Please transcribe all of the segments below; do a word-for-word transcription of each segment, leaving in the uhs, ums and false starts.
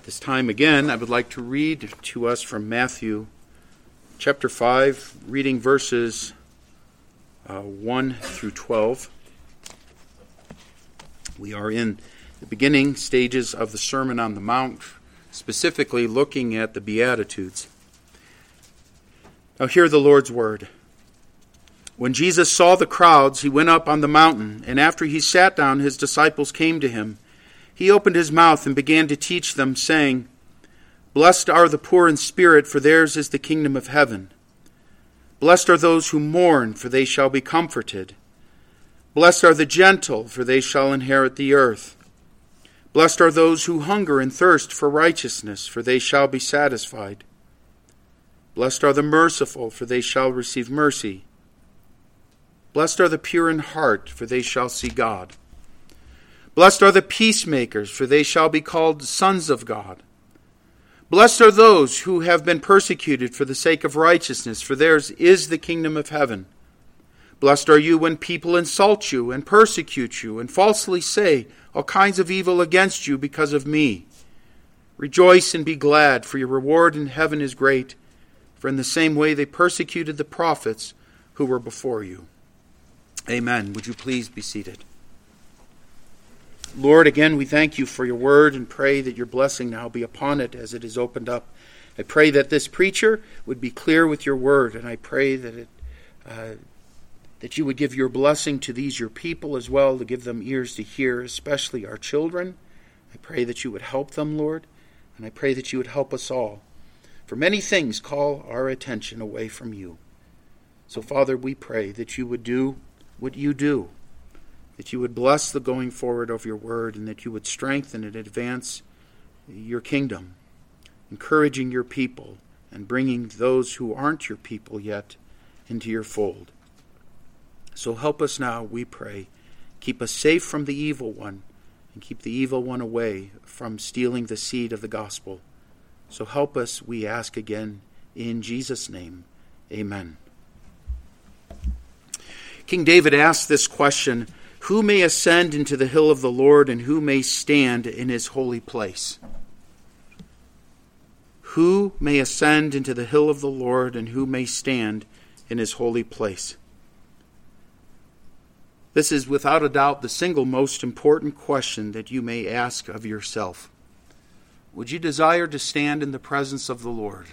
This time again, I would like to read to us from Matthew chapter five, reading verses uh, one through twelve. We are in the beginning stages of the Sermon on the Mount, specifically looking at the Beatitudes. Now hear the Lord's word. When Jesus saw the crowds, he went up on the mountain, and after he sat down, his disciples came to him. He opened his mouth and began to teach them, saying, Blessed are the poor in spirit, for theirs is the kingdom of heaven. Blessed are those who mourn, for they shall be comforted. Blessed are the gentle, for they shall inherit the earth. Blessed are those who hunger and thirst for righteousness, for they shall be satisfied. Blessed are the merciful, for they shall receive mercy. Blessed are the pure in heart, for they shall see God. Blessed are the peacemakers, for they shall be called sons of God. Blessed are those who have been persecuted for the sake of righteousness, for theirs is the kingdom of heaven. Blessed are you when people insult you and persecute you and falsely say all kinds of evil against you because of me. Rejoice and be glad, for your reward in heaven is great, for in the same way they persecuted the prophets who were before you. Amen. Would you please be seated? Lord, again, we thank you for your word and pray that your blessing now be upon it as it is opened up. I pray that this preacher would be clear with your word, and I pray that it, uh, that you would give your blessing to these your people as well, to give them ears to hear, especially our children. I pray that you would help them, Lord, and I pray that you would help us all. For many things call our attention away from you. So, Father, we pray that you would do what you do, that you would bless the going forward of your word, and that you would strengthen and advance your kingdom, encouraging your people and bringing those who aren't your people yet into your fold. So help us now, we pray. Keep us safe from the evil one, and keep the evil one away from stealing the seed of the gospel. So help us, we ask again, in Jesus' name. Amen. King David asked this question, who may ascend into the hill of the Lord, and who may stand in his holy place? Who may ascend into the hill of the Lord, and who may stand in his holy place? This is without a doubt the single most important question that you may ask of yourself. Would you desire to stand in the presence of the Lord?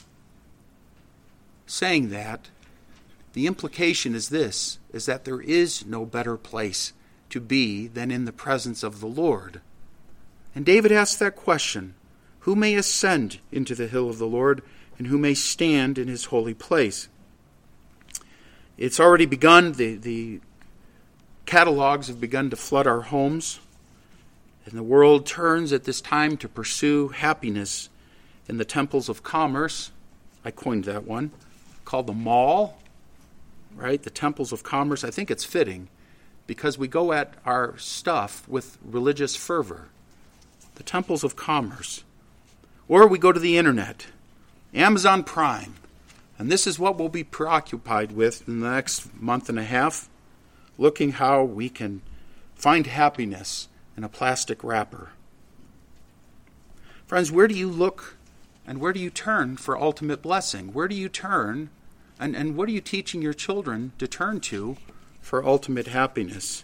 Saying that, the implication is this, is that there is no better place to be than in the presence of the Lord. And David asked that question, who may ascend into the hill of the Lord, and who may stand in his holy place? It's already begun, the, the catalogs have begun to flood our homes, and the world turns at this time to pursue happiness in the temples of commerce. I coined that one, called the mall. Right, the temples of commerce. I think it's fitting because we go at our stuff with religious fervor. The temples of commerce. Or we go to the internet, Amazon Prime. And this is what we'll be preoccupied with in the next month and a half, looking how we can find happiness in a plastic wrapper. Friends, where do you look and where do you turn for ultimate blessing? Where do you turn And, and what are you teaching your children to turn to for ultimate happiness?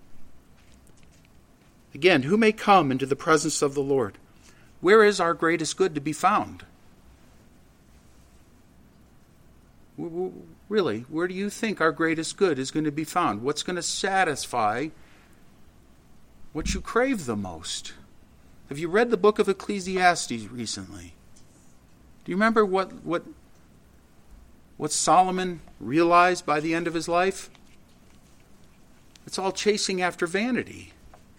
Again, who may come into the presence of the Lord? Where is our greatest good to be found? Really, where do you think our greatest good is going to be found? What's going to satisfy what you crave the most? Have you read the book of Ecclesiastes recently? Do you remember what... what What Solomon realized by the end of his life? It's all chasing after vanity.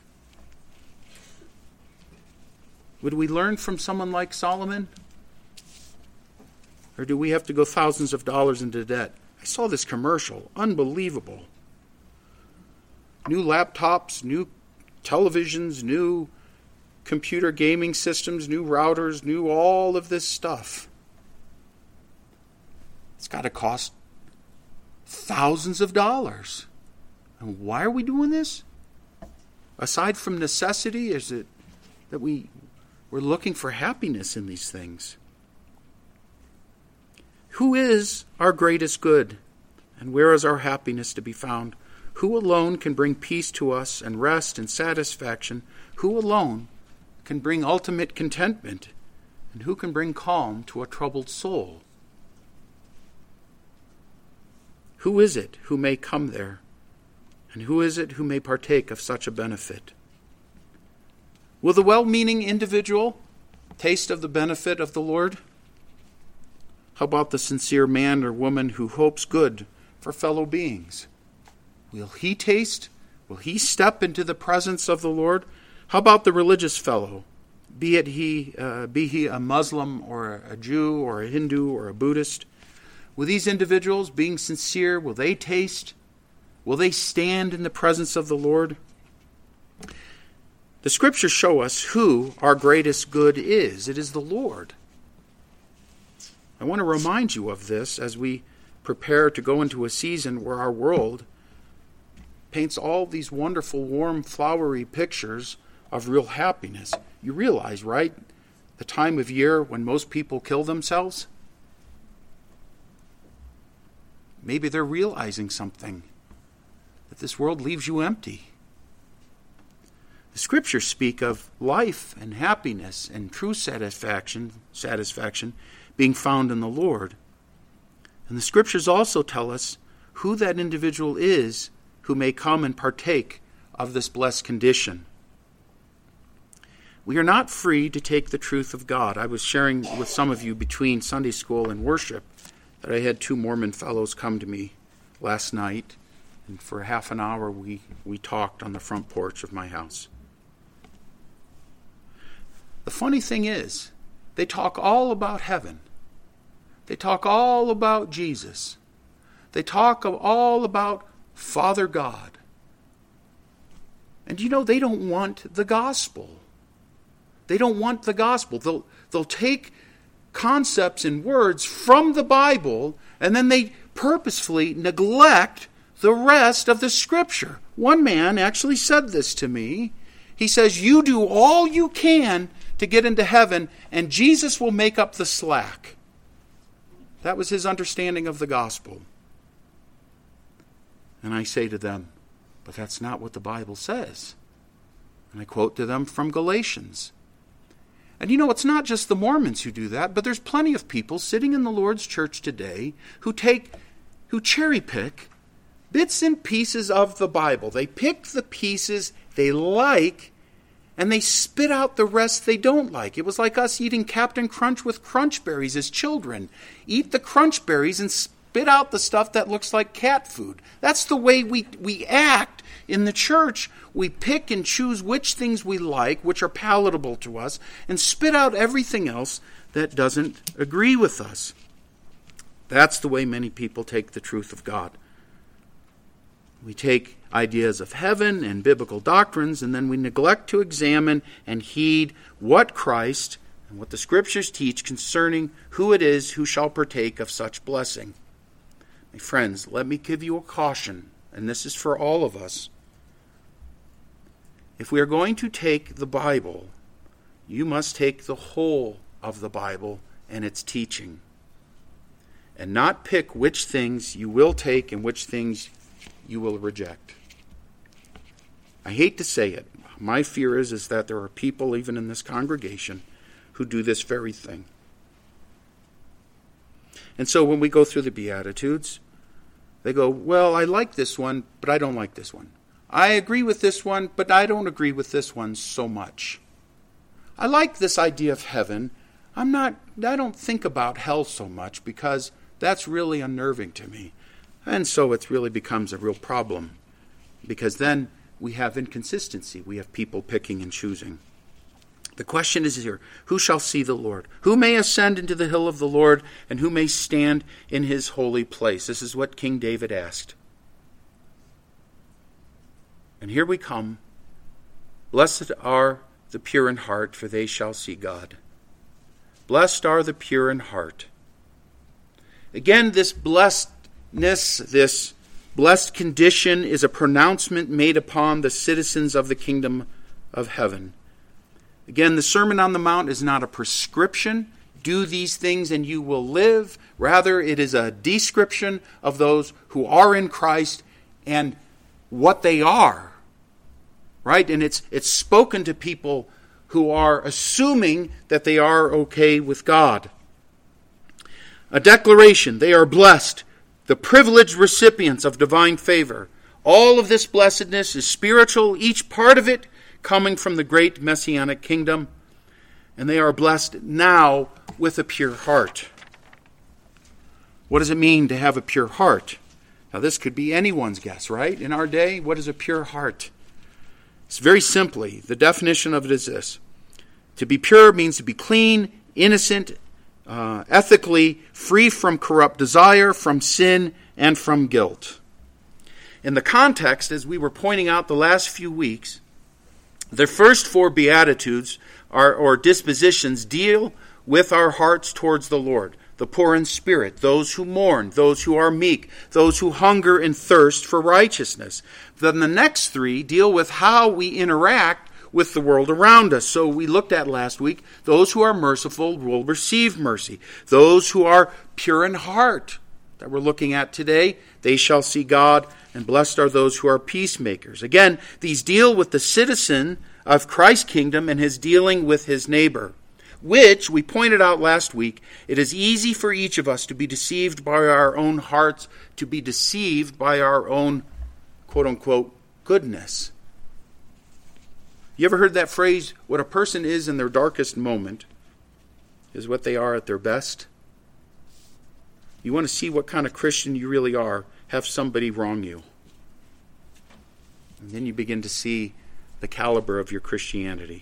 Would we learn from someone like Solomon? Or do we have to go thousands of dollars into debt? I saw this commercial. Unbelievable. New laptops, new televisions, new computer gaming systems, new routers, new all of this stuff. It's got to cost thousands of dollars. And why are we doing this? Aside from necessity, is it that we We're looking for happiness in these things. Who is our greatest good, and where is our happiness to be found? Who alone can bring peace to us and rest and satisfaction? Who alone can bring ultimate contentment? And who can bring calm to a troubled soul? Who is it who may come there? And who is it who may partake of such a benefit? Will the well-meaning individual taste of the benefit of the Lord? How about the sincere man or woman who hopes good for fellow beings? Will he taste? Will he step into the presence of the Lord? How about the religious fellow? Be it he, uh, be he a Muslim or a Jew or a Hindu or a Buddhist? Will these individuals, being sincere, will they taste? Will they stand in the presence of the Lord? The Scriptures show us who our greatest good is. It is the Lord. I want to remind you of this as we prepare to go into a season where our world paints all these wonderful, warm, flowery pictures of real happiness. You realize, right, the time of year when most people kill themselves? Maybe they're realizing something, that this world leaves you empty. The Scriptures speak of life and happiness and true satisfaction, satisfaction being found in the Lord. And the Scriptures also tell us who that individual is who may come and partake of this blessed condition. We are not free to take the truth of God. I was sharing with some of you between Sunday school and worship that I had two Mormon fellows come to me last night, and for half an hour we, we talked on the front porch of my house. The funny thing is, they talk all about heaven. They talk all about Jesus. They talk all about Father God. And you know, they don't want the gospel. They don't want the gospel. They'll, they'll take concepts and words from the Bible, and then they purposefully neglect the rest of the Scripture. One man actually said this to me. He says, you do all you can to get into heaven, and Jesus will make up the slack. That was his understanding of the gospel. And I say to them, but that's not what the Bible says. And I quote to them from Galatians. And you know, it's not just the Mormons who do that, but there's plenty of people sitting in the Lord's church today who take, who cherry pick bits and pieces of the Bible. They pick the pieces they like, and they spit out the rest they don't like. It was like us eating Captain Crunch with Crunch Berries as children. Eat the Crunch Berries and spit out the stuff that looks like cat food. That's the way we, we act in the church. We pick and choose which things we like, which are palatable to us, and spit out everything else that doesn't agree with us. That's the way many people take the truth of God. We take ideas of heaven and biblical doctrines, and then we neglect to examine and heed what Christ and what the Scriptures teach concerning who it is who shall partake of such blessing. My friends, let me give you a caution, and this is for all of us. If we are going to take the Bible, you must take the whole of the Bible and its teaching, and not pick which things you will take and which things you will reject. I hate to say it. My fear is, is that there are people, even in this congregation, who do this very thing. And so when we go through the Beatitudes, they go, well, I like this one, but I don't like this one. I agree with this one, but I don't agree with this one so much. I like this idea of heaven. I'm not, I don't think about hell so much because that's really unnerving to me. And so it really becomes a real problem, because then we have inconsistency. We have people picking and choosing. The question is here, who shall see the Lord? Who may ascend into the hill of the Lord, and who may stand in his holy place? This is what King David asked. And here we come. Blessed are the pure in heart, for they shall see God. Blessed are the pure in heart. Again, this blessed This blessed condition is a pronouncement made upon the citizens of the kingdom of heaven. Again, the Sermon on the Mount is not a prescription. Do these things and you will live. Rather, it is a description of those who are in Christ and what they are. Right? And it's it's spoken to people who are assuming that they are okay with God. A declaration, they are blessed, the privileged recipients of divine favor. All of this blessedness is spiritual, each part of it coming from the great Messianic kingdom. And they are blessed now with a pure heart. What does it mean to have a pure heart? Now this could be anyone's guess, right? In our day, what is a pure heart? It's very simply, the definition of it is this. To be pure means to be clean, innocent, uh, ethically, free from corrupt desire, from sin, and from guilt. In the context, as we were pointing out the last few weeks, the first four Beatitudes are, or dispositions deal with our hearts towards the Lord. The poor in spirit, those who mourn, those who are meek, those who hunger and thirst for righteousness. Then the next three deal with how we interact with the world around us. So we looked at last week, those who are merciful will receive mercy. Those who are pure in heart, that we're looking at today, they shall see God, and blessed are those who are peacemakers. Again, these deal with the citizen of Christ's kingdom and his dealing with his neighbor, which, we pointed out last week, it is easy for each of us to be deceived by our own hearts, to be deceived by our own, quote-unquote, goodness. You ever heard that phrase, what a person is in their darkest moment is what they are at their best? You want to see what kind of Christian you really are, have somebody wrong you. And then you begin to see the caliber of your Christianity.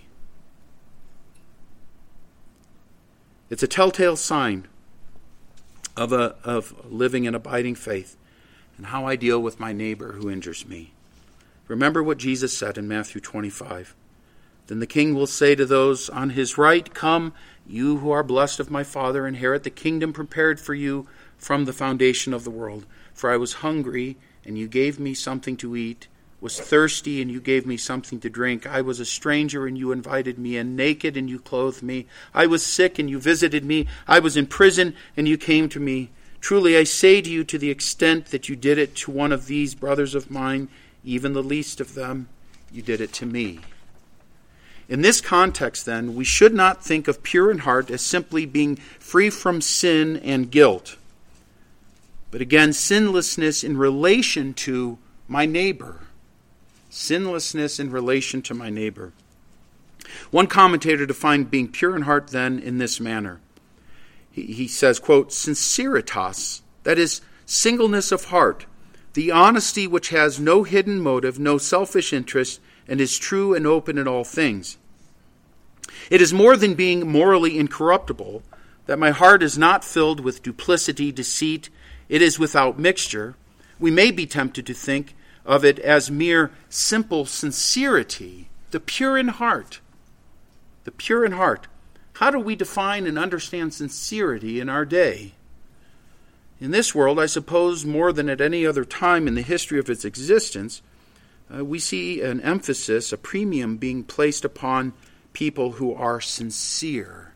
It's a telltale sign of a of living in abiding faith and how I deal with my neighbor who injures me. Remember what Jesus said in Matthew twenty-five. Then the king will say to those on his right, "Come, you who are blessed of my Father, inherit the kingdom prepared for you from the foundation of the world. For I was hungry, and you gave me something to eat, was thirsty, and you gave me something to drink. I was a stranger, and you invited me in, naked, and you clothed me. I was sick, and you visited me. I was in prison, and you came to me. Truly I say to you, to the extent that you did it to one of these brothers of mine, even the least of them, you did it to me." In this context, then, we should not think of pure in heart as simply being free from sin and guilt. But again, sinlessness in relation to my neighbor. Sinlessness in relation to my neighbor. One commentator defined being pure in heart then in this manner. He, he says, quote, "Sinceritas, that is, singleness of heart, the honesty which has no hidden motive, no selfish interest, and is true and open in all things. It is more than being morally incorruptible, that my heart is not filled with duplicity, deceit. It is without mixture. We may be tempted to think of it as mere simple sincerity, the pure in heart. The pure in heart. How do we define and understand sincerity in our day? In this world, I suppose more than at any other time in the history of its existence, uh, we see an emphasis, a premium being placed upon people who are sincere.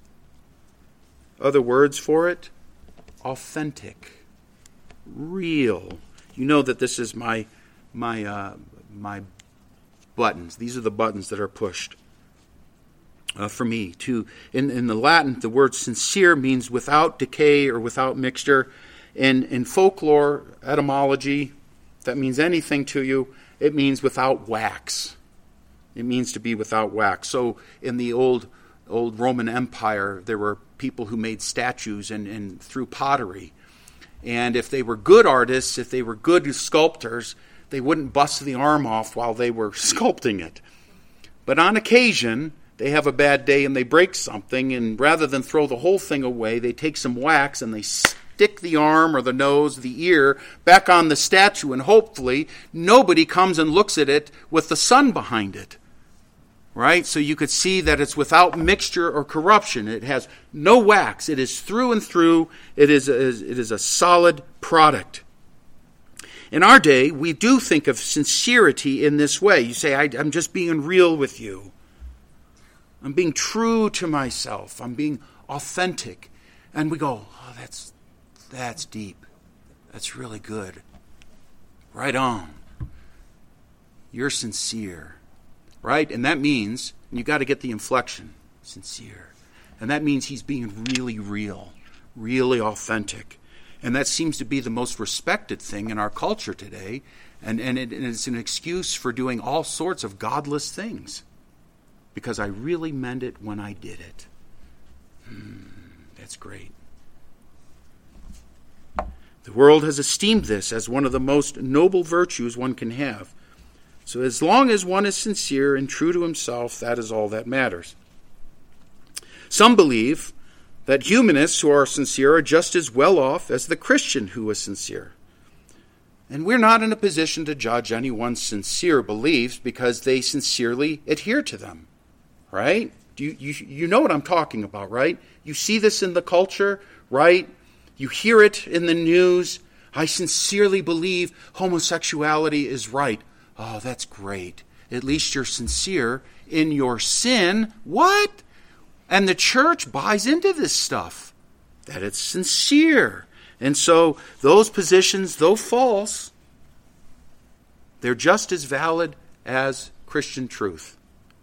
Other words for it, authentic, real. You know that this is my my uh, my buttons. These are the buttons that are pushed uh, for me. To in in the Latin, the word sincere means without decay or without mixture. In in folklore etymology, if that means anything to you, it means without wax. It means to be without wax. So in the old old Roman Empire, there were people who made statues and, and through pottery. And if they were good artists, if they were good sculptors, they wouldn't bust the arm off while they were sculpting it. But on occasion, they have a bad day and they break something, and rather than throw the whole thing away, they take some wax and they stick the arm or the nose, the ear, back on the statue, and hopefully nobody comes and looks at it with the sun behind it. Right? So you could see that it's without mixture or corruption. It has no wax. It is through and through. It is a, it is a solid product. In our day, we do think of sincerity in this way. You say, I, I'm just being real with you. I'm being true to myself. I'm being authentic. And we go, oh, that's that's deep. That's really good. Right on. You're sincere. Right? And that means, and you got to get the inflection, sincere. And that means he's being really real, really authentic. And that seems to be the most respected thing in our culture today. And, and, it, and it's an excuse for doing all sorts of godless things. Because I really meant it when I did it. Hmm, that's great. The world has esteemed this as one of the most noble virtues one can have. So as long as one is sincere and true to himself, that is all that matters. Some believe that humanists who are sincere are just as well off as the Christian who is sincere. And we're not in a position to judge anyone's sincere beliefs because they sincerely adhere to them. Right? You, you, you know what I'm talking about, right? You see this in the culture, right? You hear it in the news. I sincerely believe homosexuality is right. Oh, that's great. At least you're sincere in your sin. What? And the church buys into this stuff, that it's sincere. And so those positions, though false, they're just as valid as Christian truth.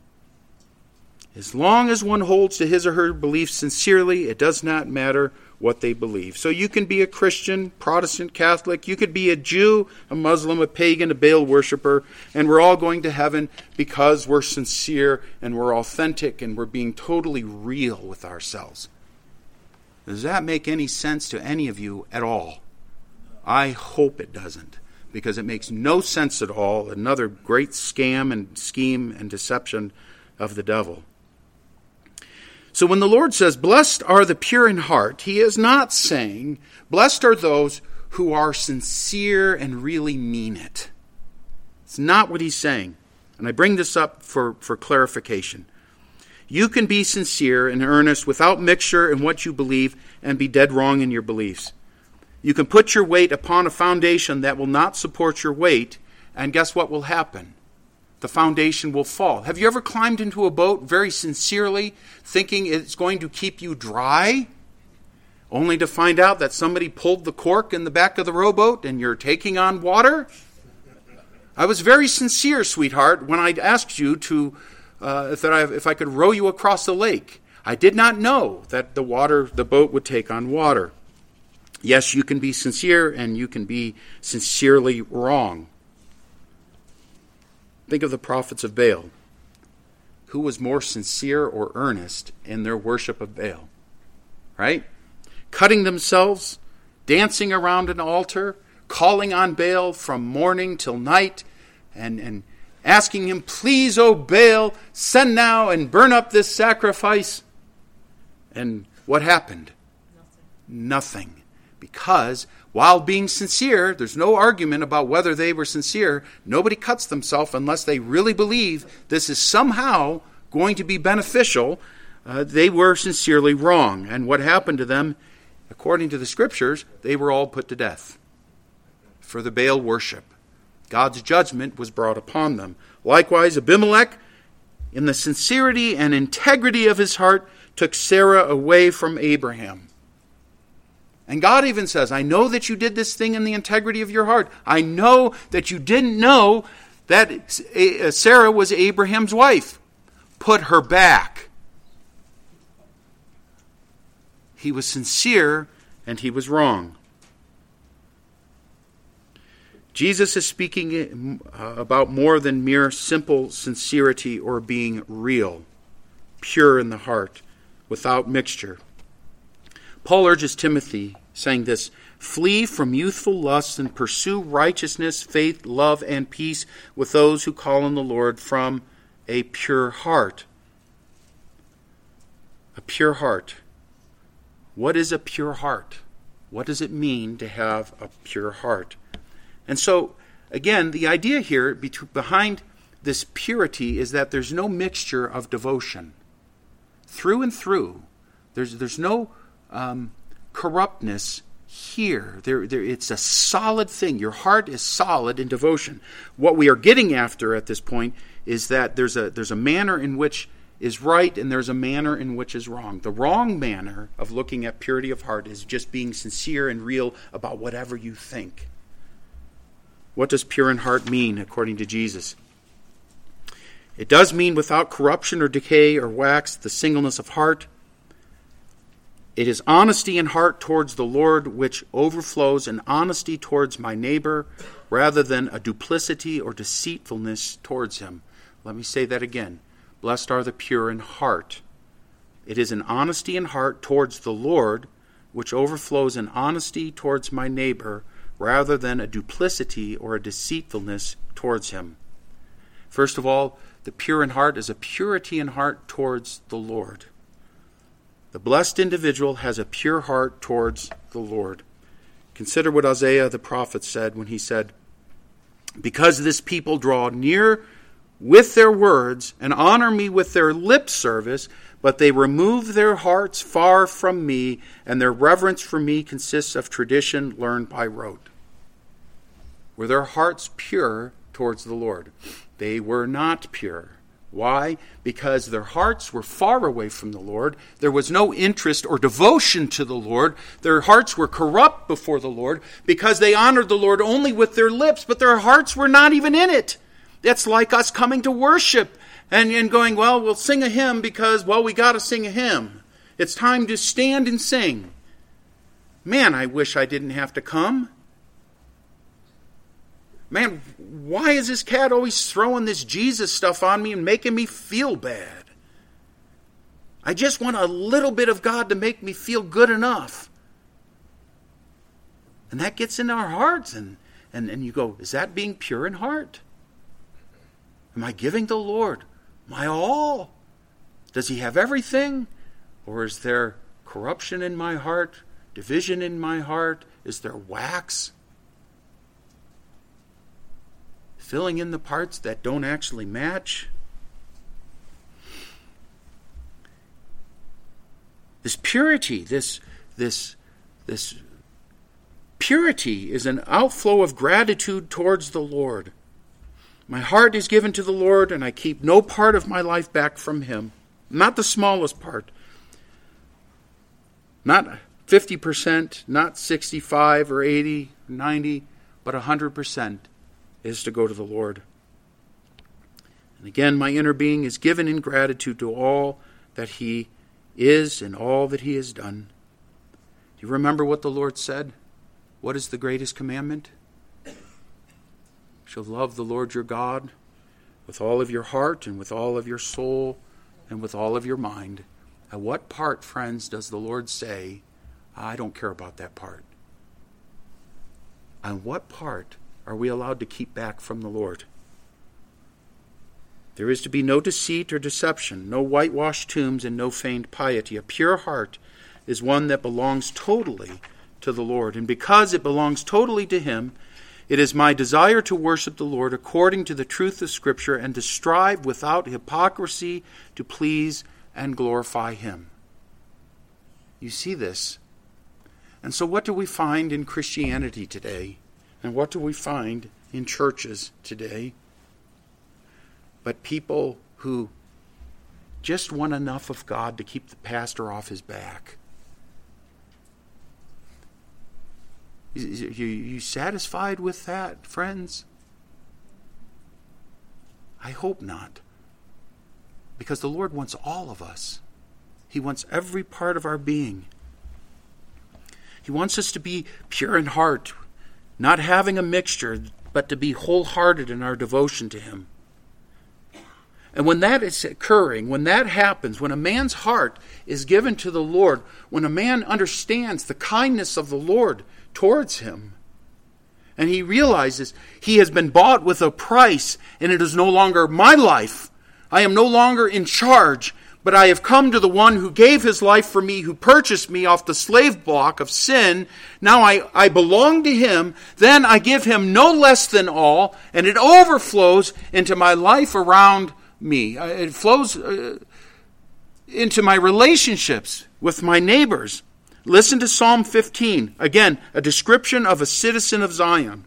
As long as one holds to his or her beliefs sincerely, it does not matter what they believe. So you can be a Christian, Protestant, Catholic. You could be a Jew, a Muslim, a pagan, a Baal worshiper, and we're all going to heaven because we're sincere and we're authentic and we're being totally real with ourselves. Does that make any sense to any of you at all? I hope it doesn't, because it makes no sense at all. Another great scam and scheme and deception of the devil. So when the Lord says, blessed are the pure in heart, he is not saying, blessed are those who are sincere and really mean it. It's not what he's saying. And I bring this up for, for clarification. You can be sincere and earnest without mixture in what you believe and be dead wrong in your beliefs. You can put your weight upon a foundation that will not support your weight, and guess what will happen? The foundation will fall. Have you ever climbed into a boat very sincerely, thinking it's going to keep you dry, only to find out that somebody pulled the cork in the back of the rowboat and you're taking on water? I was very sincere, sweetheart, when I asked you to uh, if, that I, if I could row you across the lake. I did not know that the water, the boat would take on water. Yes, you can be sincere and you can be sincerely wrong. Think of the prophets of Baal. Who was more sincere or earnest in their worship of Baal? Right? Cutting themselves, dancing around an altar, calling on Baal from morning till night, and, and asking him, please, O Baal, send now and burn up this sacrifice. And what happened? Nothing. Nothing. Because while being sincere, there's no argument about whether they were sincere. Nobody cuts themselves unless they really believe this is somehow going to be beneficial. Uh, they were sincerely wrong. And what happened to them, according to the scriptures, they were all put to death for the Baal worship. God's judgment was brought upon them. Likewise, Abimelech, in the sincerity and integrity of his heart, took Sarah away from Abraham. And God even says, I know that you did this thing in the integrity of your heart. I know that you didn't know that Sarah was Abraham's wife. Put her back. He was sincere and he was wrong. Jesus is speaking about more than mere simple sincerity or being real, pure in the heart, without mixture. Paul urges Timothy, saying this, flee from youthful lusts and pursue righteousness, faith, love, and peace with those who call on the Lord from a pure heart. A pure heart. What is a pure heart? What does it mean to have a pure heart? And so, again, the idea here behind this purity is that there's no mixture of devotion. Through and through, there's there's no um, corruptness here. There, there, it's a solid thing. Your heart is solid in devotion. What we are getting after at this point is that there's a there's a manner in which is right and there's a manner in which is wrong. The wrong manner of looking at purity of heart is just being sincere and real about whatever you think. What does pure in heart mean according to Jesus? It does mean without corruption or decay or wax, the singleness of heart. It is honesty in heart towards the Lord, which overflows in honesty towards my neighbor, rather than a duplicity or deceitfulness towards him. Let me say that again. Blessed are the pure in heart. It is an honesty in heart towards the Lord, which overflows in honesty towards my neighbor, rather than a duplicity or a deceitfulness towards him. First of all, the pure in heart is a purity in heart towards the Lord. The blessed individual has a pure heart towards the Lord. Consider what Isaiah the prophet said when he said, because this people draw near with their words and honor me with their lip service, but they remove their hearts far from me, and their reverence for me consists of tradition learned by rote. Were their hearts pure towards the Lord? They were not pure. Why? Because their hearts were far away from the Lord. There was no interest or devotion to the Lord. Their hearts were corrupt before the Lord because they honored the Lord only with their lips, but their hearts were not even in it. That's like us coming to worship and, and going, well, we'll sing a hymn because, well, we got to sing a hymn. It's time to stand and sing. Man, I wish I didn't have to come. Man, why is this cat always throwing this Jesus stuff on me and making me feel bad? I just want a little bit of God to make me feel good enough. And that gets in our hearts. And, and, and you go, is that being pure in heart? Am I giving the Lord my all? Does he have everything? Or is there corruption in my heart? Division in my heart? Is there wax? Filling in the parts that don't actually match. This purity, this, this, this purity is an outflow of gratitude towards the Lord. My heart is given to the Lord, and I keep no part of my life back from him. Not the smallest part. Not fifty percent, not sixty-five or eighty, ninety, but one hundred percent. Is to go to the Lord. And again, my inner being is given in gratitude to all that he is and all that he has done. Do you remember what the Lord said? What is the greatest commandment? You shall love the Lord your God with all of your heart and with all of your soul and with all of your mind. At what part, friends, does the Lord say, I don't care about that part? On what part are we allowed to keep back from the Lord? There is to be no deceit or deception, no whitewashed tombs, and no feigned piety. A pure heart is one that belongs totally to the Lord. And because it belongs totally to him, it is my desire to worship the Lord according to the truth of Scripture and to strive without hypocrisy to please and glorify him. You see this. And so what do we find in Christianity today? And what do we find in churches today? But people who just want enough of God to keep the pastor off his back. Are you satisfied with that, friends? I hope not. Because the Lord wants all of us. He wants every part of our being. He wants us to be pure in heart, not having a mixture, but to be wholehearted in our devotion to him. And when that is occurring, when that happens, when a man's heart is given to the Lord, when a man understands the kindness of the Lord towards him, and he realizes he has been bought with a price, and it is no longer my life. I am no longer in charge, but I have come to the one who gave his life for me, who purchased me off the slave block of sin. Now I, I belong to him. Then I give him no less than all, and it overflows into my life around me. It flows uh, into my relationships with my neighbors. Listen to Psalm fifteen. Again, a description of a citizen of Zion.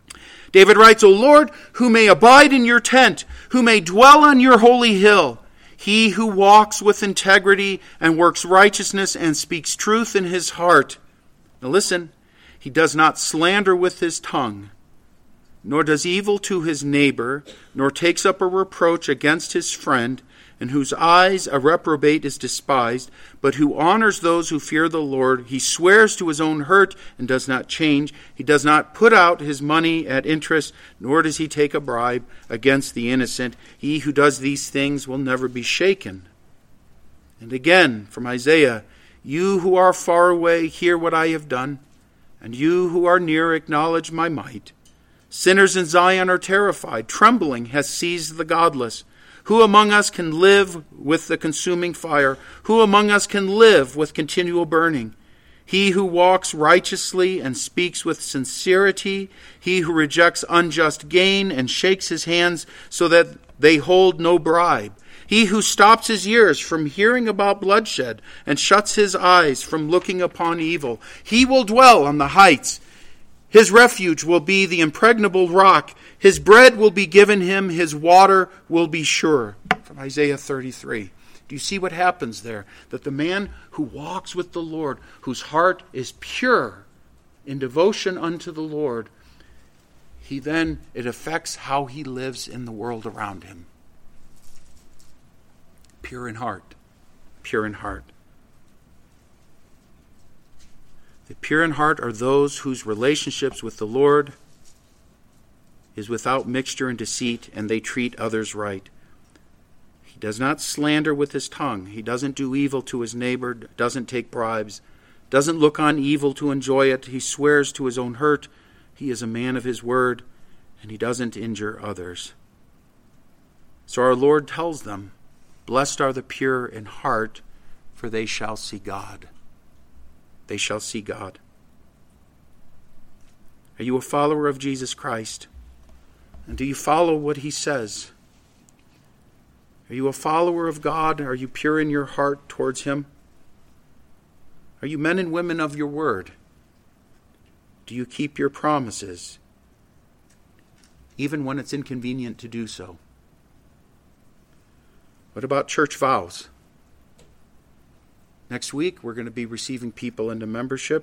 David writes, O Lord, who may abide in your tent, who may dwell on your holy hill. He who walks with integrity and works righteousness and speaks truth in his heart. Now listen, he does not slander with his tongue, nor does evil to his neighbor, nor takes up a reproach against his friend, in whose eyes a reprobate is despised, but who honors those who fear the Lord. He swears to his own hurt and does not change. He does not put out his money at interest, nor does he take a bribe against the innocent. He who does these things will never be shaken. And again, from Isaiah, you who are far away, hear what I have done, and you who are near, acknowledge my might. Sinners in Zion are terrified. Trembling has seized the godless. Who among us can live with the consuming fire? Who among us can live with continual burning? He who walks righteously and speaks with sincerity, he who rejects unjust gain and shakes his hands so that they hold no bribe. He who stops his ears from hearing about bloodshed and shuts his eyes from looking upon evil. He will dwell on the heights. His refuge will be the impregnable rock. His bread will be given him. His water will be sure. From Isaiah thirty-three. Do you see what happens there? That the man who walks with the Lord, whose heart is pure in devotion unto the Lord, he then, it affects how he lives in the world around him. Pure in heart. Pure in heart. The pure in heart are those whose relationships with the Lord is without mixture and deceit, and they treat others right. He does not slander with his tongue. He doesn't do evil to his neighbor, doesn't take bribes, doesn't look on evil to enjoy it. He swears to his own hurt. He is a man of his word, and he doesn't injure others. So our Lord tells them, blessed are the pure in heart, for they shall see God. They shall see God. Are you a follower of Jesus Christ? And do you follow what he says? Are you a follower of God? Are you pure in your heart towards him? Are you men and women of your word? Do you keep your promises, even when it's inconvenient to do so? What about church vows? Next week, we're going to be receiving people into membership.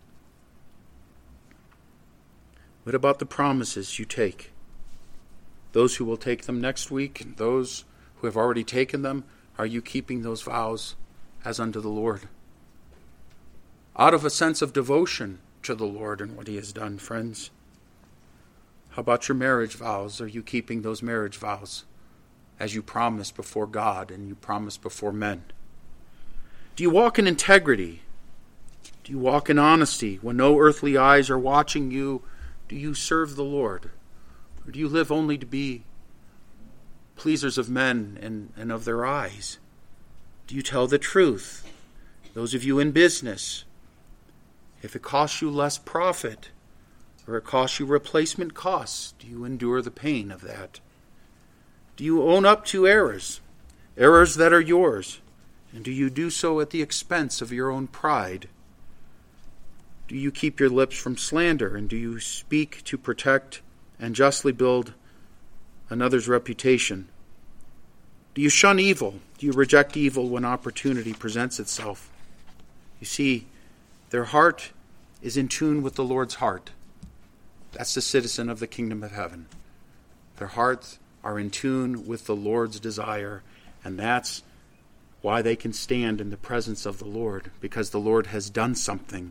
What about the promises you take? Those who will take them next week, and those who have already taken them, are you keeping those vows as unto the Lord? Out of a sense of devotion to the Lord and what he has done, friends. How about your marriage vows? Are you keeping those marriage vows as you promised before God and you promised before men? Do you walk in integrity? Do you walk in honesty when no earthly eyes are watching you? Do you serve the Lord? Or do you live only to be pleasers of men and, and of their eyes? Do you tell the truth? Those of you in business, if it costs you less profit or it costs you replacement costs, do you endure the pain of that? Do you own up to errors, errors that are yours? And do you do so at the expense of your own pride? Do you keep your lips from slander? And do you speak to protect and justly build another's reputation? Do you shun evil? Do you reject evil when opportunity presents itself? You see, their heart is in tune with the Lord's heart. That's the citizen of the kingdom of heaven. Their hearts are in tune with the Lord's desire, and that's why they can stand in the presence of the Lord, because the Lord has done something.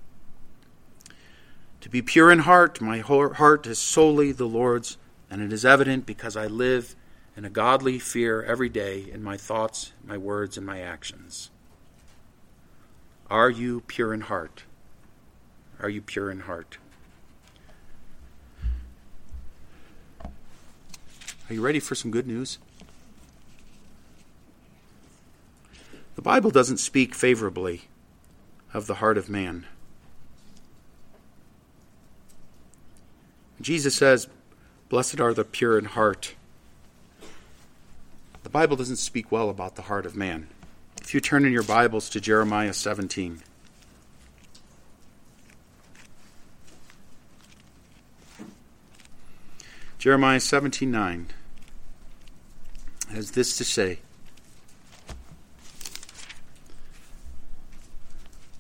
To be pure in heart, my heart is solely the Lord's, and it is evident because I live in a godly fear every day in my thoughts, my words, and my actions. Are you pure in heart? Are you pure in heart? Are you ready for some good news? The Bible doesn't speak favorably of the heart of man. Jesus says, blessed are the pure in heart. The Bible doesn't speak well about the heart of man. If you turn in your Bibles to Jeremiah seventeen. Jeremiah seventeen nine has this to say.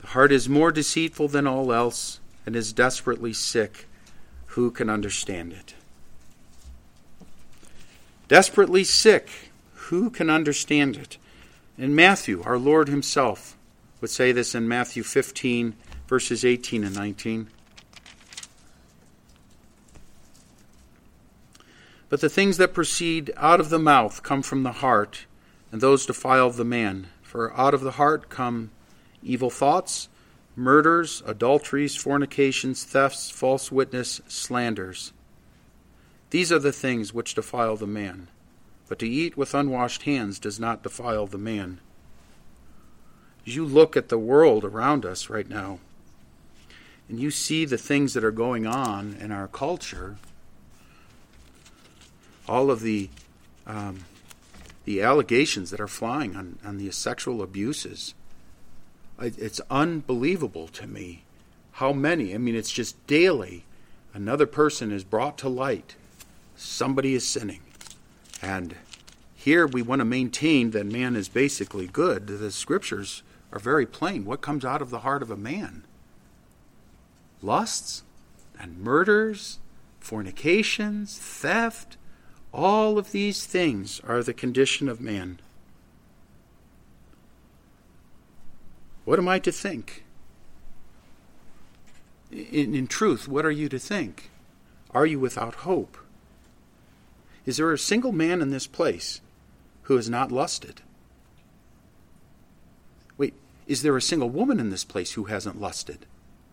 heart is more deceitful than all else and is desperately sick. Who can understand it? Desperately sick. Who can understand it? And Matthew, our Lord himself, would say this in Matthew fifteen, verses eighteen and nineteen. But the things that proceed out of the mouth come from the heart, and those defile the man. For out of the heart come evil thoughts, murders, adulteries, fornications, thefts, false witness, slanders. These are the things which defile the man. But to eat with unwashed hands does not defile the man. As you look at the world around us right now, and you see the things that are going on in our culture, all of the um, the allegations that are flying on, on the sexual abuses, it's unbelievable to me how many. I mean, it's just daily another person is brought to light. Somebody is sinning. And here we want to maintain that man is basically good. The scriptures are very plain. What comes out of the heart of a man? Lusts and murders, fornications, theft. All of these things are the condition of man. What am I to think? In, in truth, what are you to think? Are you without hope? Is there a single man in this place who has not lusted? Wait, is there a single woman in this place who hasn't lusted?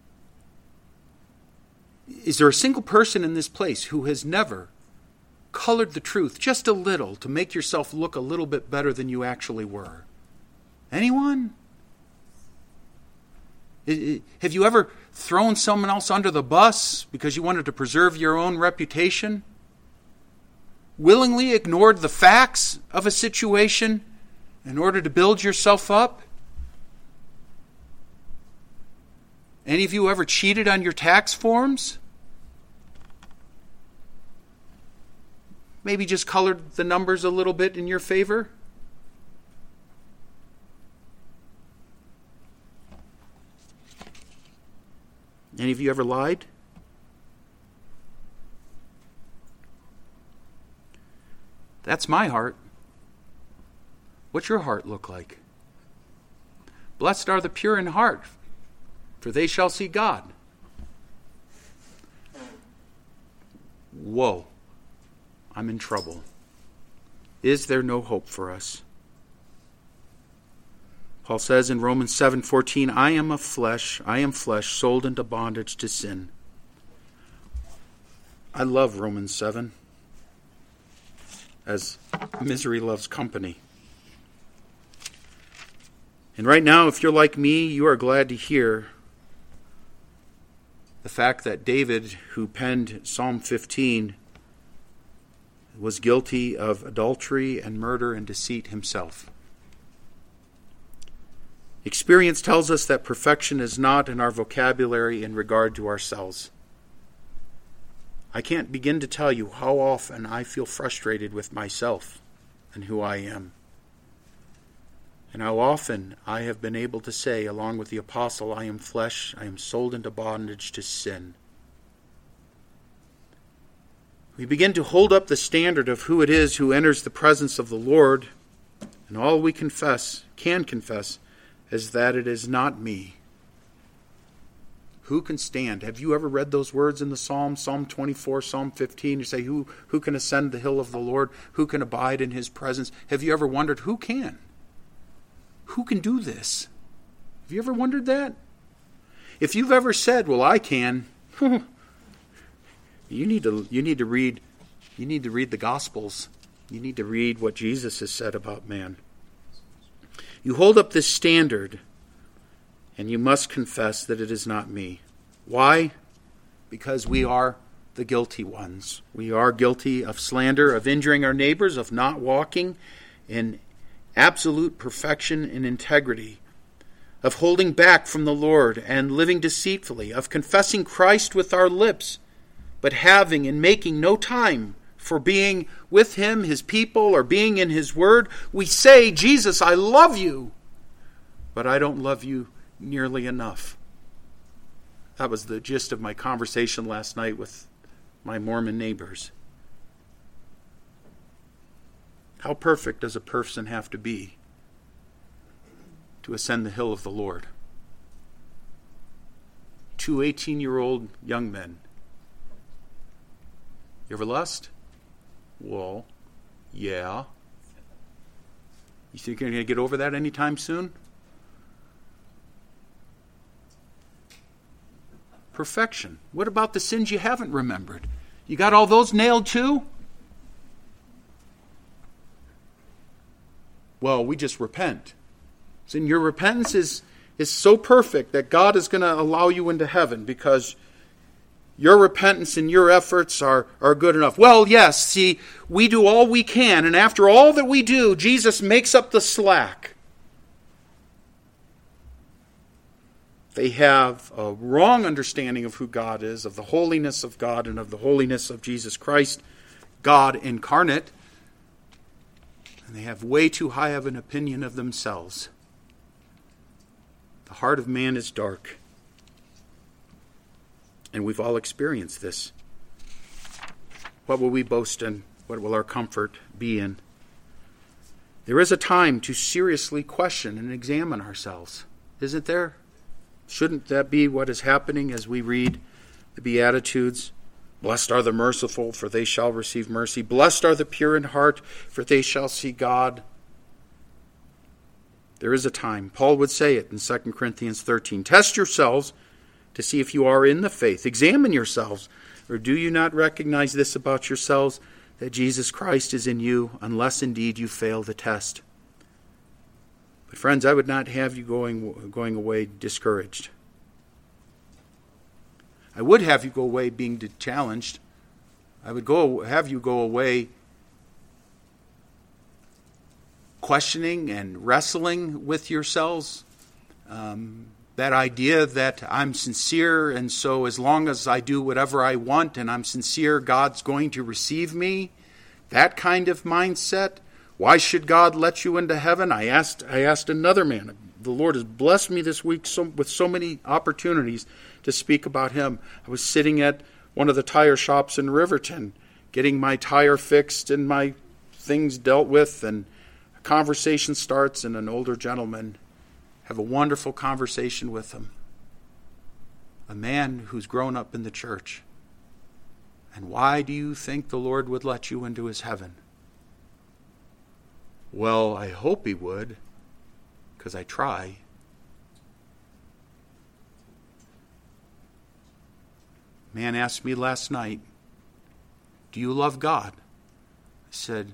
Is there a single person in this place who has never colored the truth just a little to make yourself look a little bit better than you actually were? Anyone? Have you ever thrown someone else under the bus because you wanted to preserve your own reputation? Willingly ignored the facts of a situation in order to build yourself up? Any of you ever cheated on your tax forms? Maybe just colored the numbers a little bit in your favor? Any of you ever lied? That's my heart. What's your heart look like? Blessed are the pure in heart, for they shall see God. Whoa, I'm in trouble. Is there no hope for us? Paul says in Romans seven fourteen, I am of flesh, I am flesh, sold into bondage to sin. I love Romans seven, as misery loves company. And right now, if you're like me, you are glad to hear the fact that David, who penned Psalm fifteen, was guilty of adultery and murder and deceit himself. Experience tells us that perfection is not in our vocabulary in regard to ourselves. I can't begin to tell you how often I feel frustrated with myself and who I am. And how often I have been able to say, along with the apostle, I am flesh, I am sold into bondage to sin. We begin to hold up the standard of who it is who enters the presence of the Lord, and all we confess, can confess, is that it is not me. Who can stand? Have you ever read those words in the Psalm, Psalm twenty-four, Psalm fifteen? You say, who, who can ascend the hill of the Lord? Who can abide in his presence? Have you ever wondered, who can? Who can do this? Have you ever wondered that? If you've ever said, well, I can, you need to you need to read you need to read the Gospels. You need to read what Jesus has said about man. You hold up this standard, and you must confess that it is not me. Why? Because we are the guilty ones. We are guilty of slander, of injuring our neighbors, of not walking in absolute perfection and integrity, of holding back from the Lord and living deceitfully, of confessing Christ with our lips, but having and making no time for being with him, his people, or being in his word. We say, Jesus, I love you, but I don't love you nearly enough. That was the gist of my conversation last night with my Mormon neighbors. How perfect does a person have to be to ascend the hill of the Lord? Two eighteen-year-old young men. You ever lust? Well, yeah. You think you're going to get over that anytime soon? Perfection. What about the sins you haven't remembered? You got all those nailed too? Well, we just repent. So your repentance is, is so perfect that God is going to allow you into heaven because your repentance and your efforts are, are good enough. Well, yes, see, we do all we can, and after all that we do, Jesus makes up the slack. They have a wrong understanding of who God is, of the holiness of God, and of the holiness of Jesus Christ, God incarnate. And they have way too high of an opinion of themselves. The heart of man is dark. And we've all experienced this. What will we boast in? What will our comfort be in? There is a time to seriously question and examine ourselves, isn't there? Shouldn't that be what is happening as we read the Beatitudes? Blessed are the merciful, for they shall receive mercy. Blessed are the pure in heart, for they shall see God. There is a time. Paul would say it in Second Corinthians thirteen. Test yourselves to see if you are in the faith. Examine yourselves. Or do you not recognize this about yourselves, that Jesus Christ is in you, unless indeed you fail the test? But friends, I would not have you going, going away discouraged. I would have you go away being challenged. I would go have you go away questioning and wrestling with yourselves. Um, that idea that I'm sincere, and so as long as I do whatever I want and I'm sincere, God's going to receive me. That kind of mindset. Why should God let you into heaven? I asked I asked another man. The Lord has blessed me this week so, with so many opportunities to speak about him. I was sitting at one of the tire shops in Riverton, getting my tire fixed and my things dealt with, and a conversation starts, and an older gentleman, have a wonderful conversation with him. A man who's grown up in the church. And why do you think the Lord would let you into his heaven? Well, I hope he would, because I try. Man asked me last night, do you love God? I said,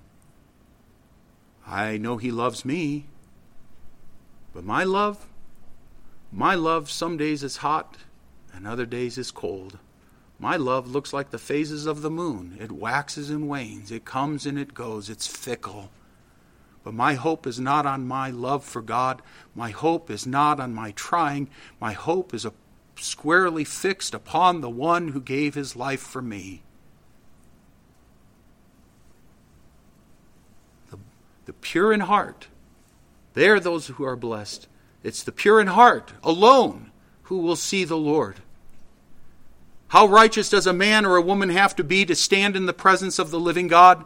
I know he loves me, but my love, my love some days is hot and other days is cold. My love looks like the phases of the moon. It waxes and wanes. It comes and it goes. It's fickle. But my hope is not on my love for God. My hope is not on my trying. My hope is a, squarely fixed upon the one who gave his life for me. The, the pure in heart, they are those who are blessed. It's the pure in heart alone who will see the Lord. How righteous does a man or a woman have to be to stand in the presence of the living God?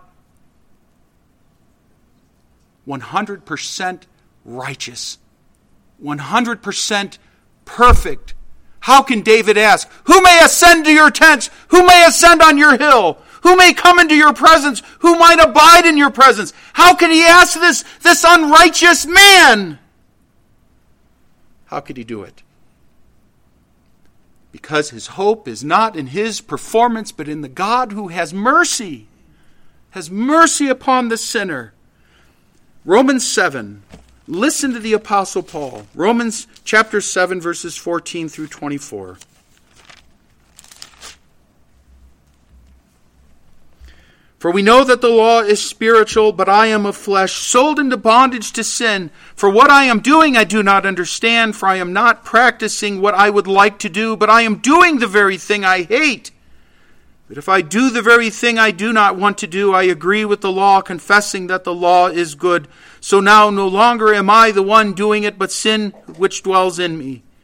one hundred percent righteous. one hundred percent perfect. How can David ask, who may ascend to your tents? Who may ascend on your hill? Who may come into your presence? Who might abide in your presence? How can he ask this, this unrighteous man? How could he do it? Because his hope is not in his performance, but in the God who has mercy. Has mercy upon the sinner. Romans seven. Listen to the Apostle Paul. Romans chapter seven, verses fourteen through twenty-four. For we know that the law is spiritual, but I am of flesh, sold into bondage to sin. For what I am doing I do not understand, for I am not practicing what I would like to do, but I am doing the very thing I hate. But if I do the very thing I do not want to do, I agree with the law, confessing that the law is good. So now no longer am I the one doing it, but sin which dwells in me.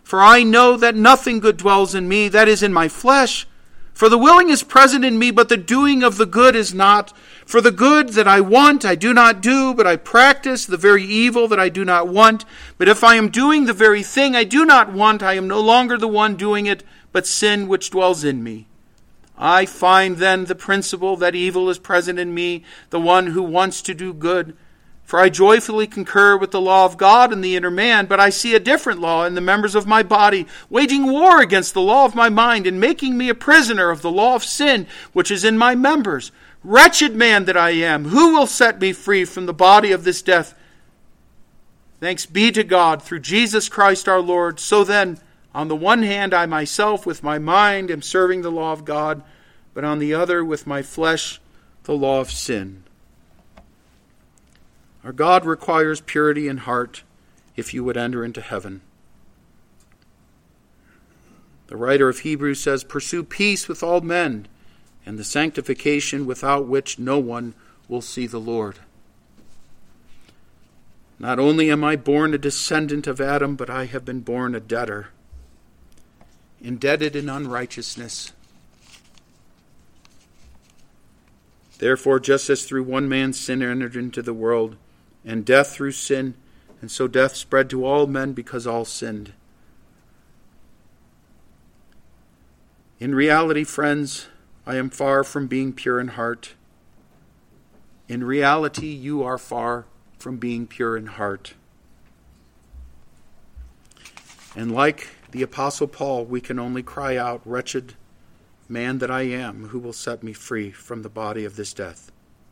For I know that nothing good dwells in me, that is, in my flesh. For the willing is present in me, but the doing of the good is not. For the good that I want I do not do, but I practice the very evil that I do not want. But if I am doing the very thing I do not want, I am no longer the one doing it, but sin which dwells in me. I find then the principle that evil is present in me, the one who wants to do good. For I joyfully concur with the law of God in the inner man, but I see a different law in the members of my body, waging war against the law of my mind, and making me a prisoner of the law of sin, which is in my members. Wretched man that I am, who will set me free from the body of this death? Thanks be to God through Jesus Christ our Lord. So then, on the one hand, I myself with my mind am serving the law of God, but on the other, with my flesh, the law of sin. Our God requires purity in heart if you would enter into heaven. The writer of Hebrews says, "Pursue peace with all men, and the sanctification without which no one will see the Lord." Not only am I born a descendant of Adam, but I have been born a debtor, indebted in unrighteousness. Therefore, just as through one man sin entered into the world, and death through sin, and so death spread to all men because all sinned. In reality, friends, I am far from being pure in heart. In reality, you are far from being pure in heart. And like the Apostle Paul, we can only cry out, "Wretched man that I am, who will set me free from the body of this death?"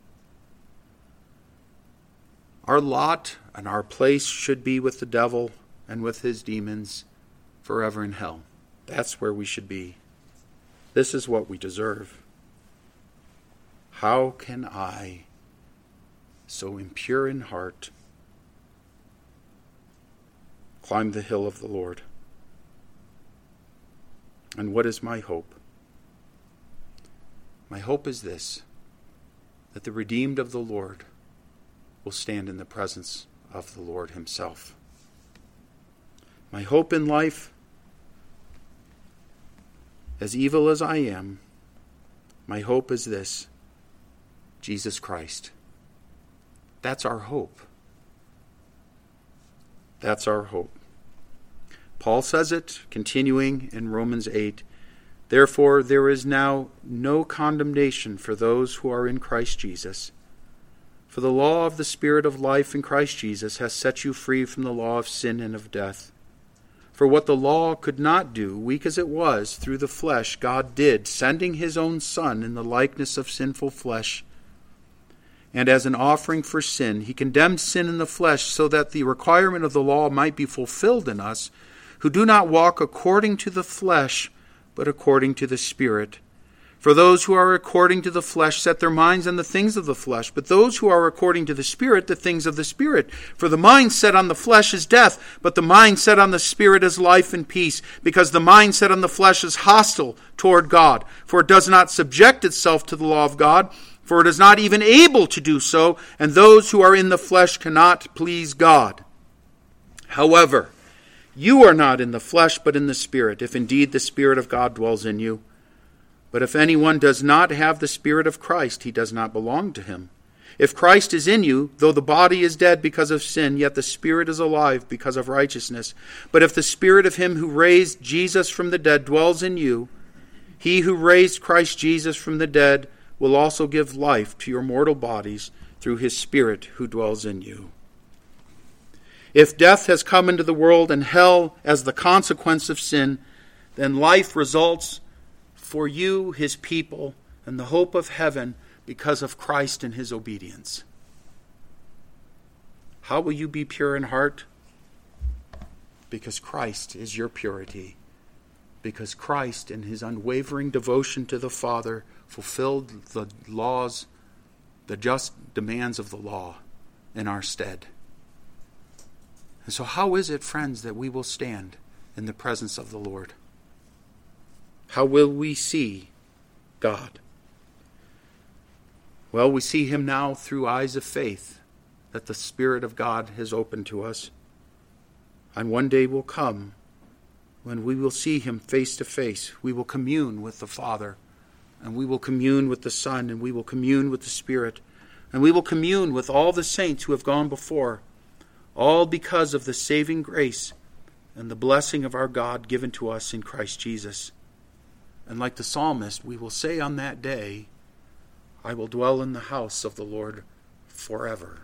Our lot and our place should be with the devil and with his demons forever in hell. That's where we should be. This is what we deserve. How can I, so impure in heart, climb the hill of the Lord? And what is my hope? My hope is this, that the redeemed of the Lord will stand in the presence of the Lord himself. My hope in life, as evil as I am, my hope is this, Jesus Christ. That's our hope. That's our hope. Paul says it, continuing in Romans eight, "Therefore there is now no condemnation for those who are in Christ Jesus. For the law of the Spirit of life in Christ Jesus has set you free from the law of sin and of death. For what the law could not do, weak as it was, through the flesh, God did, sending his own Son in the likeness of sinful flesh. And as an offering for sin, he condemned sin in the flesh, so that the requirement of the law might be fulfilled in us, who do not walk according to the flesh, but according to the Spirit. For those who are according to the flesh set their minds on the things of the flesh, but those who are according to the Spirit, the things of the Spirit. For the mind set on the flesh is death, but the mind set on the Spirit is life and peace, because the mind set on the flesh is hostile toward God. For it does not subject itself to the law of God, for it is not even able to do so, and those who are in the flesh cannot please God. However, you are not in the flesh, but in the Spirit, if indeed the Spirit of God dwells in you. But if anyone does not have the Spirit of Christ, he does not belong to him. If Christ is in you, though the body is dead because of sin, yet the Spirit is alive because of righteousness. But if the Spirit of him who raised Jesus from the dead dwells in you, he who raised Christ Jesus from the dead will also give life to your mortal bodies through his Spirit who dwells in you. If death has come into the world and hell as the consequence of sin, then life results for you, his people, and the hope of heaven because of Christ and his obedience. How will you be pure in heart? Because Christ is your purity. Because Christ, in his unwavering devotion to the Father, fulfilled the laws, the just demands of the law in our stead. And so how is it, friends, that we will stand in the presence of the Lord? How will we see God? Well, we see him now through eyes of faith that the Spirit of God has opened to us. And one day will come when we will see him face to face, we will commune with the Father, and we will commune with the Son, and we will commune with the Spirit, and we will commune with all the saints who have gone before, all because of the saving grace and the blessing of our God given to us in Christ Jesus. And like the psalmist, we will say on that day, I will dwell in the house of the Lord forever.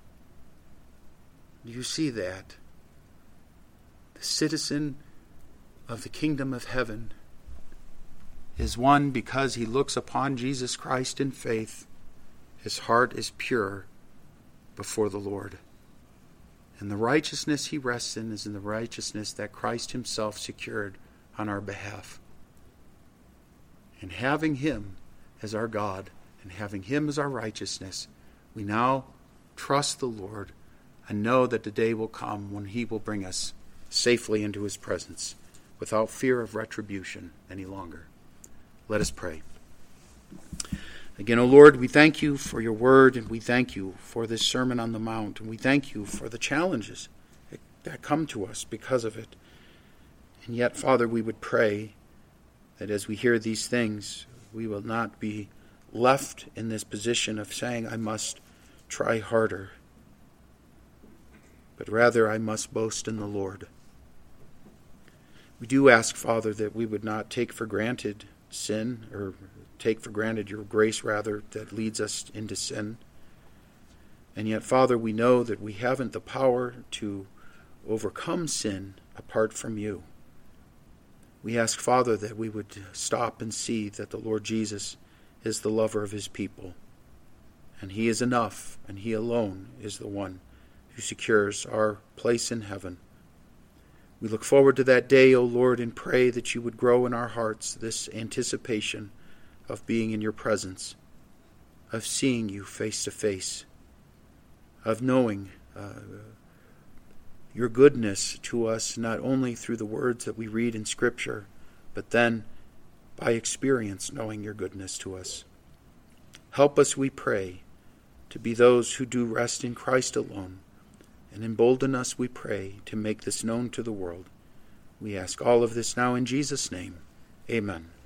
Do you see that? The citizen of the kingdom of heaven is one because he looks upon Jesus Christ in faith. His heart is pure before the Lord. And the righteousness he rests in is in the righteousness that Christ himself secured on our behalf. And having him as our God, and having him as our righteousness, we now trust the Lord and know that the day will come when he will bring us safely into his presence without fear of retribution any longer. Let us pray. Again, O Lord, we thank you for your word, and we thank you for this Sermon on the Mount, and we thank you for the challenges that come to us because of it. And yet, Father, we would pray that as we hear these things, we will not be left in this position of saying, I must try harder, but rather I must boast in the Lord. We do ask, Father, that we would not take for granted sin, or take for granted your grace, rather, that leads us into sin. And yet, Father, we know that we haven't the power to overcome sin apart from you. We ask, Father, that we would stop and see that the Lord Jesus is the lover of his people. And he is enough, and he alone is the one who secures our place in heaven. We look forward to that day, O Lord, and pray that you would grow in our hearts this anticipation of being in your presence, of seeing you face to face, of knowing uh, your goodness to us, not only through the words that we read in Scripture, but then by experience knowing your goodness to us. Help us, we pray, to be those who do rest in Christ alone, and embolden us, we pray, to make this known to the world. We ask all of this now in Jesus' name. Amen.